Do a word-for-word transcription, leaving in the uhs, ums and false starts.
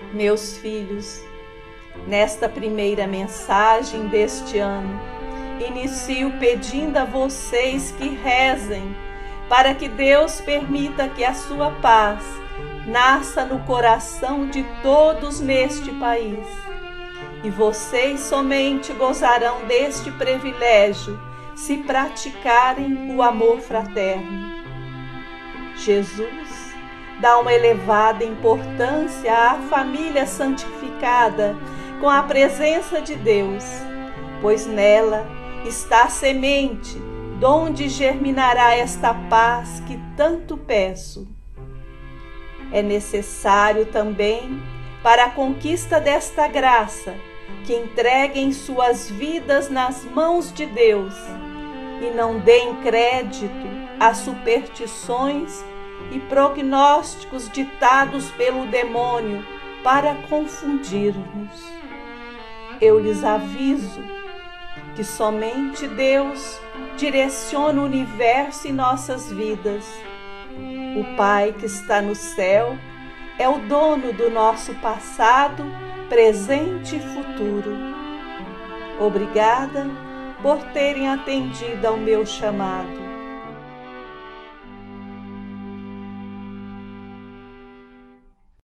Meus filhos, nesta primeira mensagem deste ano, inicio pedindo a vocês que rezem para que Deus permita que a sua paz nasça no coração de todos neste país. E vocês somente gozarão deste privilégio se praticarem o amor fraterno. Jesus dá uma elevada importância à família santificada com a presença de Deus, pois nela está a semente donde germinará esta paz que tanto peço. É necessário também, para a conquista desta graça, que entreguem suas vidas nas mãos de Deus e não deem crédito a superstições e prognósticos ditados pelo demônio para confundir-nos. Eu lhes aviso que somente Deus direciona o universo e nossas vidas. O Pai que está no céu é o dono do nosso passado, presente e futuro. Obrigada por terem atendido ao meu chamado.